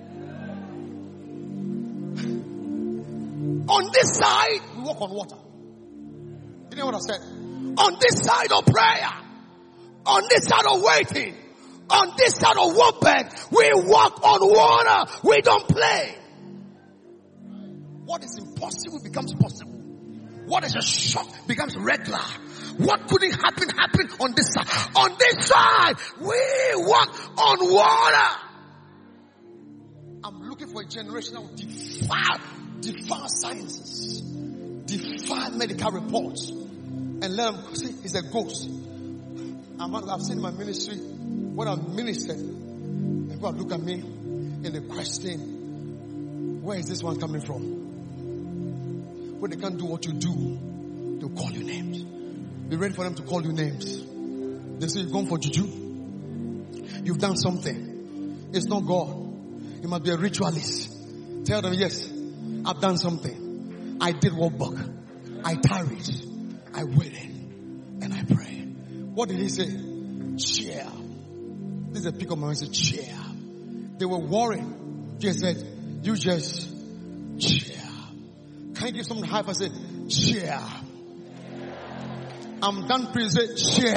On this side, we walk on water. You know what I said? On this side of prayer, on this side of waiting, on this side of warfare, we walk on water. We don't play. What is impossible becomes possible. What is a shock becomes regular. What couldn't happen, happen on this side. On this side, we walk on water. I'm looking for a generation that will defy, defy sciences, defy medical reports, and let them see it's a ghost. I'm, I've seen my ministry, when I'm ministering, people look at me and they question, where is this one coming from? When they can't do what you do, they'll call you names. Be ready for them to call you names. They say you've gone for juju. You've done something. It's not God. You must be a ritualist. Tell them, yes, I've done something. I did what book. I tarried. I waited. And I prayed. What did he say? cheer. This is a pick of my message, cheer. They were worried. Jesus said, you just cheer. Can you give someone a high five and say, cheer? I'm done preaching, say, cheer.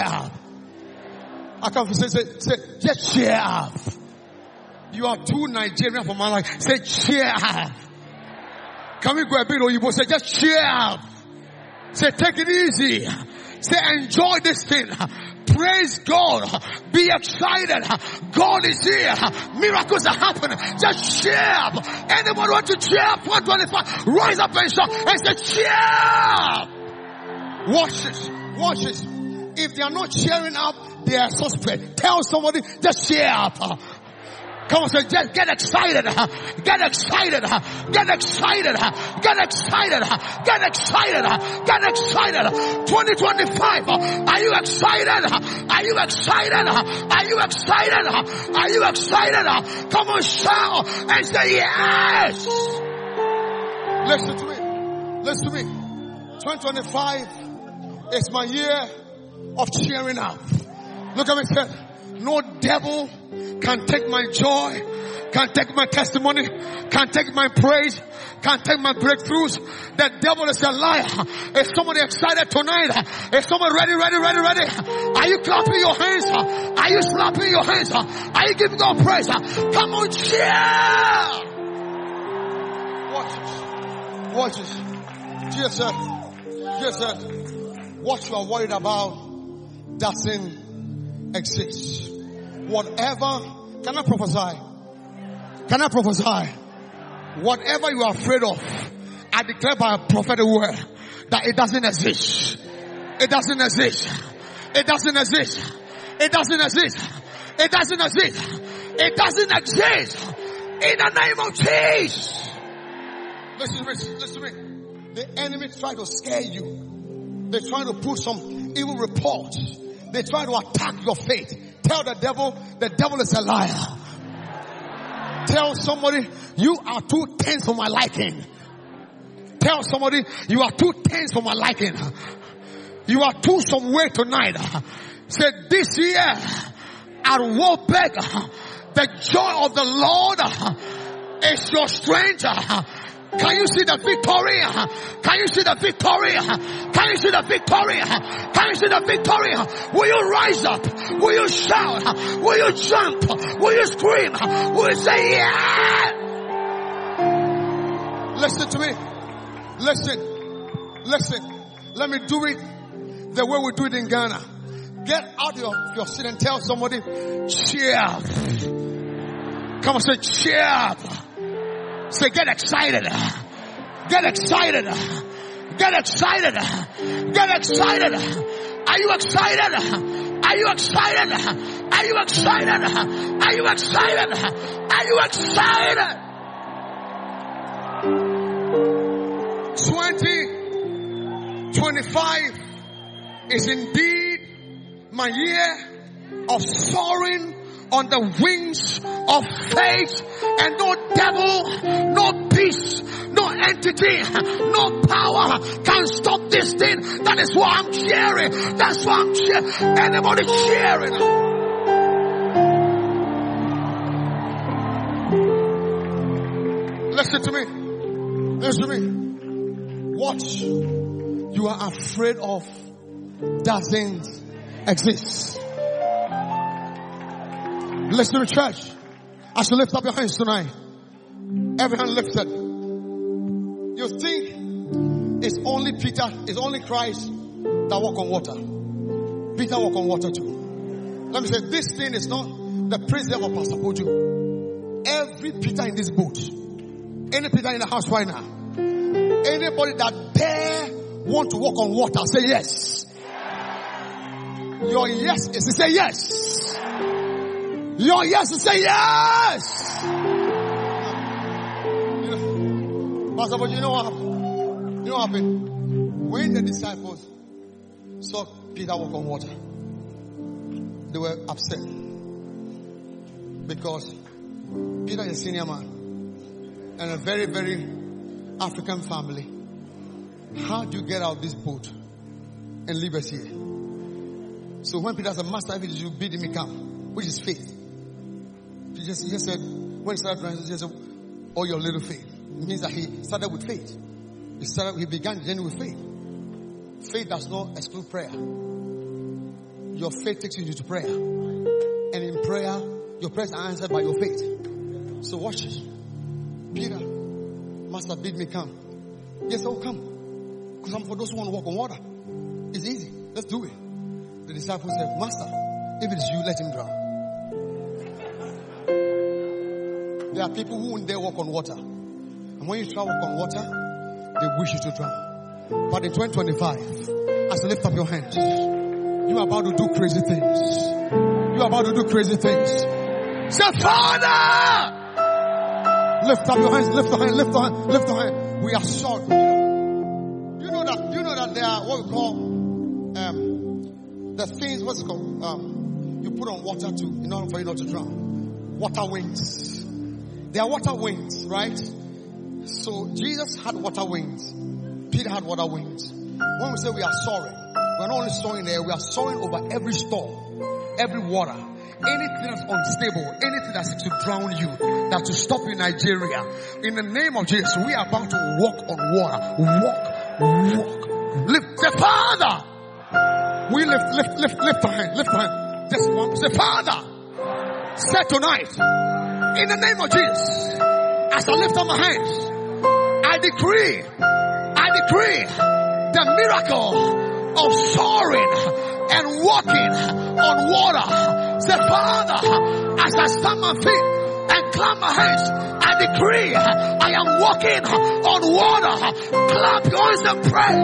I come say, say, say, just cheer. You are too Nigerian for my life. Say, cheer. Can we go a bit or you both say, just cheer. Say, take it easy. Say, enjoy this thing. Praise God. Be excited. God is here. Miracles are happening. Just cheer up. Anyone want to cheer up? one twenty-five. Rise up and shout and say, cheer. Watch this. Watch this. If they are not cheering up, they are suspect. Tell somebody, just cheer up. Come on, say, get, get excited. Get excited. Get excited. Get excited. Get excited. Get excited. twenty twenty-five. Are you excited? Are you excited? Are you excited? Are you excited? Come on, shout and say yes. Listen to me. Listen to me. twenty twenty-five is my year of cheering up. Look at me, say, no devil can take my joy, can take my testimony, can take my praise, can take my breakthroughs. The devil is a liar. Is somebody excited tonight? Is someone ready, ready, ready, ready? Are you clapping your hands? Are you slapping your hands? Are you giving God praise? Come on, cheer! Watch this. Watch this. Jesus said, Jesus said, what you are worried about doesn't exist. Whatever, can I prophesy? Can I prophesy? Whatever you are afraid of, I declare by a prophetic word that it doesn't exist. It doesn't exist. It doesn't exist. It doesn't exist. It doesn't exist. It doesn't exist. In the name of Jesus. Listen to me. Listen to me. The enemy try to scare you. They try to put some evil reports. They try to attack your faith. Tell the devil, the devil is a liar. Tell somebody, you are too tense for my liking. Tell somebody, you are too tense for my liking. You are too some way tonight. Say, this year, at Warbeck, the joy of the Lord is your strength. Can you see the victory? Can you see the victory? Can you see the victory? Can you see the victory? Will you rise up? Will you shout? Will you jump? Will you scream? Will you say yeah? Listen to me. Listen. Listen. Let me do it the way we do it in Ghana. Get out of your, your seat and tell somebody, cheer up. Come on, say cheer up. Say, get excited. Get excited. Get excited. Get excited. Are you excited? Are you excited? Are you excited? Are you excited? Are you excited? twenty twenty-five is indeed my year of soaring on the wings of faith, and no devil, no peace, no entity, no power can stop this thing. That is why I'm cheering. That's why I'm cheering. Anybody cheering? Listen to me. Listen to me. What you are afraid of doesn't exist. Listen to me, church. As you lift up your hands tonight, every hand lifted. You think it's only Peter, it's only Christ that walk on water. Peter walk on water too. Let me say, this thing is not the president of Pastor Poju. Every Peter in this boat, any Peter in the house right now, anybody that dare want to walk on water, say yes. Your yes is to say yes. Your yes is say yes. You know, Pastor, but you know what happened? You know what happened? When the disciples saw Peter walk on water, they were upset because Peter is a senior man and a very, very African family. How do you get out of this boat and leave us here? So when Peter said, Master, if it is you, bid me come, which is faith. He just, he just said, when he started praying, he just said, oh, your little faith. It means that he started with faith. He started, he began the journey with faith. Faith does not exclude prayer. Your faith takes you into prayer. And in prayer, your prayers are answered by your faith. So watch it. Peter, Master, bid me come. Yes, oh, come. Because I'm for those who want to walk on water. It's easy. Let's do it. The disciples said, Master, if it is you, let him drown. There are people who won't dare walk on water. And when you try to walk on water, they wish you to drown. But in twenty twenty-five, as you lift up your hands, you are about to do crazy things. You are about to do crazy things. Say, Father! Lift up your hands, lift your hand, lift your hand, lift your hand. We are sorry. You know, you know that, you know that there are what we call, um, the things, what's it called? Um, you put on water to, in order for you not to drown. Water wings. There are water wings, right? So Jesus had water wings. Peter had water wings. When we say we are soaring, we're not only soaring there, we are soaring over every storm, every water, anything that's unstable, anything that seeks to drown you, that to stop you in Nigeria. In the name of Jesus, we are about to walk on water. Walk, walk. Lift, say, Father. We lift, lift, lift, lift our hand, lift our hand. Just one. Say, Father. Say tonight, in the name of Jesus, as I lift up my hands, I decree, I decree the miracle of soaring and walking on water. Say, Father, as I stand my feet and clap my hands, I decree I am walking on water. Clap your hands and pray.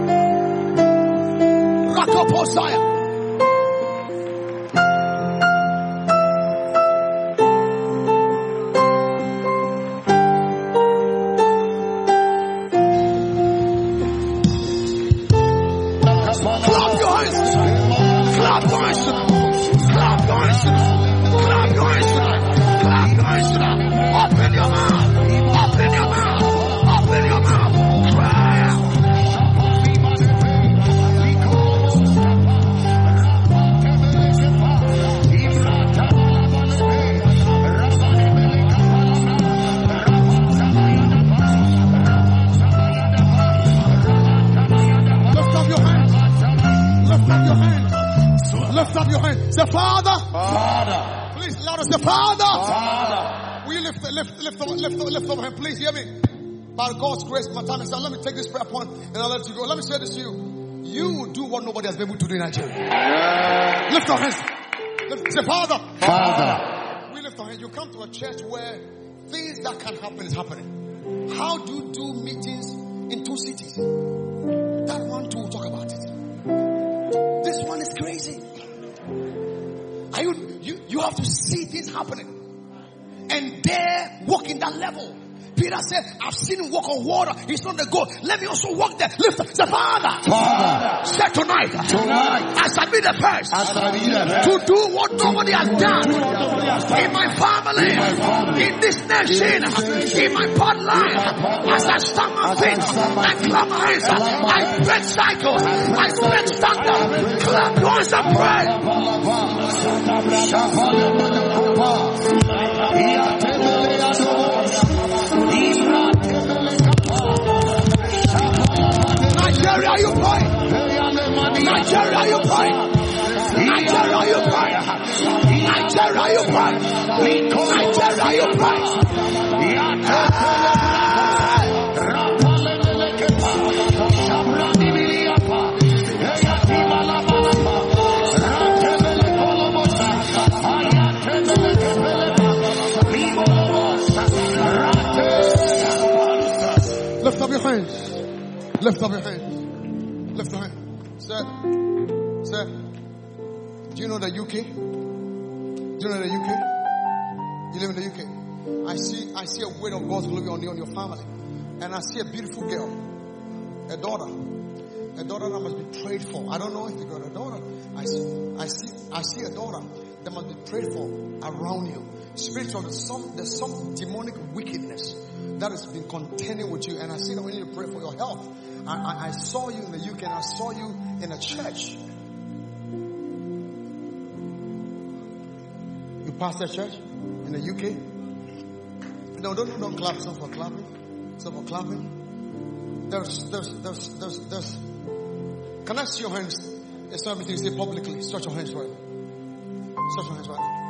Rakoposaya. Open your mouth. Open your mouth. Open your mouth. Cry out. Lift up your hands. Lift up your hands. Lift up your hands. Say, Father. Father. Please, louder. Say, Father. Father. Will you lift, lift, lift, lift, lift, lift up your hand? Please hear me. By God's grace, my time is done. Let me take this prayer point and I'll let you go. Let me say this to you. You will do what nobody has been able to do in Nigeria. Yeah. Lift your hands. Lift, say, Father. Father. We lift our hands. You come to a church where things that can happen is happening. How do you do meetings in two cities? That one too, talk about it. This one is crazy. Are you, you, you have to see things happening. And dare walk in that level. Peter said, I've seen him walk on water. He's not the goal. Let me also walk there. Lift up. Say, Father. Father. Say tonight. Tonight. I shall be the first. I shall be the first. To do what nobody has done. In my family. In, my family. In this nation. In my bloodline. As I stand my feet. I clap my hands. I break cycles. I break standards. Clap your hands and pray. Nigeria, you pray. Nigeria, you pray. Nigeria, you pray. Nigeria, you pray. Nigeria, you pray. Lift up your hands. Lift up your hands. Lift your hands. Sir, sir, do you know the U K? Do you know the U K? You live in the U K. I see, I see a weight of God's glory on you, on your family, and I see a beautiful girl, a daughter, a daughter that must be prayed for. I don't know if you got a daughter. I see, I see, I see a daughter that must be prayed for around you. Spiritual, there's some, there's some demonic wickedness that has been contending with you, and I see that we need to pray for your health. I, I, I saw you in the U K, and I saw you in a church. pastor church in the U K. No, don't don't clap. It's not for clapping. It's not for clapping. There's there's there's there's there's. Can I see your hands? It's not everything you say publicly. Stretch your hands right now. Stretch your hands right now.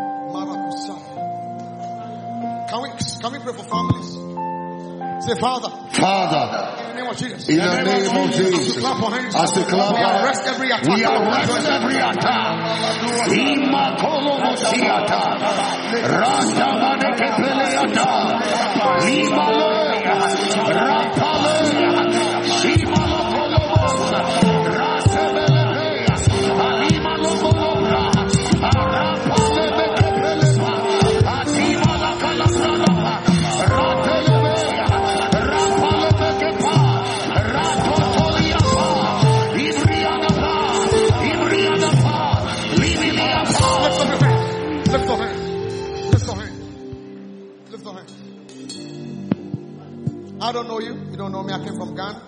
Can we can we pray for families? Say, Father. Father. In the name of Jesus. In the name of Jesus. As we clap our hands. As we clap we arrest every attack. We arrest every attack. Ima kolomo siata. Rasta maneke peleata. Lima loya. Rapaleya. Shima lokolomo. Rasta beleya. Alima lokolobra. Rapalebeke pelema. Atima lakalabra. Rapeleya. Rapalebeke pa. Rapotoliapa. Ibrianapa. Ibrianapa. Limiapa. Lift your hand. Lift your hand. Lift your hand. I don't know you. You don't know me. I came from Ghana.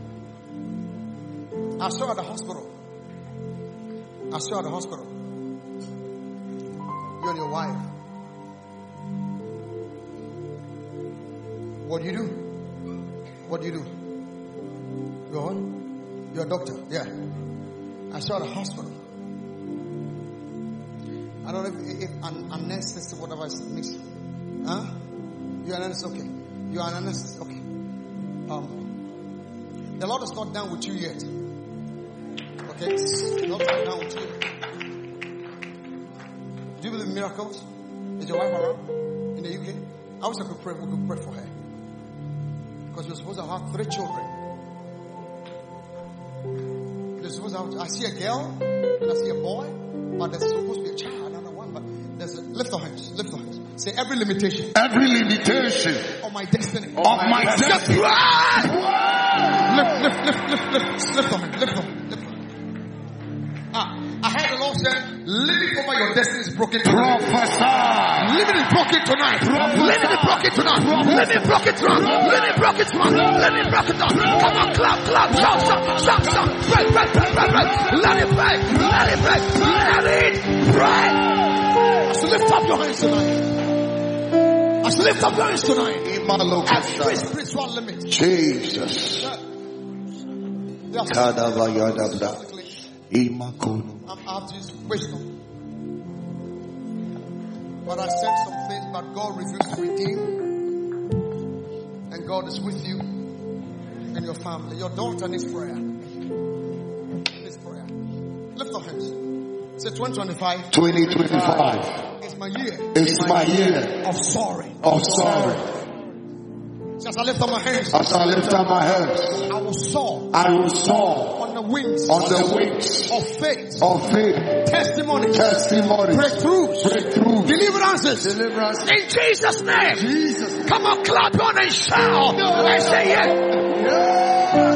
I saw at the hospital. I saw at the hospital. You and your wife. What do you do? What do you do? Go on. You're a doctor. Yeah. I saw at the hospital. I don't know if, if an anesthetist, whatever is mixed. Huh? You're an anesthetist, okay. You're an anesthetist, okay. Um, the Lord is not done with you yet. Okay? It's not done with you. Do you believe in miracles? Is your wife around in the U K? I wish I could pray. We could pray for her. Because you're supposed to have three children. You're supposed to have, I see a girl and I see a boy, but there's supposed to be a child. There's a, lift your hands, lift your hands. Say every limitation. Every limitation of my destiny. Of my destiny. Lift, lift, lift, lift, lift, lift your hand, lift your hand, lift your hand. Ah, I heard the Lord say, living over your destiny is broken tonight. Prophesy. Living is broken tonight. Living is broken tonight. Living is broken tonight. Living is broken tonight. Living is broken tonight. Come on, clap, clap, shout, shout, shout, shout. Pray, pray, pray, pray, pray. Let it pray. Let it pray. Let it pray. I should lift up your hands tonight. I should lift up your hands tonight. Every spiritual limit. Jesus. Kadavayadabra. Imakun. I'm out to use wisdom. But I said some things, but God refused to redeem. And God is with you and your family. Your daughter needs prayer. Needs prayer. Lift your hands. Say twenty twenty-five. twenty twenty-five. It's my year. It's my year of sorry. Of sorry. So as I lift up my hands. As I lift up my hands. I will soar. I will soar. On the wings. On the wings. Of faith. Of faith. Testimony. Testimony. Breakthroughs. Breakthroughs. Deliverances. Deliverances. In Jesus' name. Jesus. Come on, clap on and shout. And say yeah. Yeah.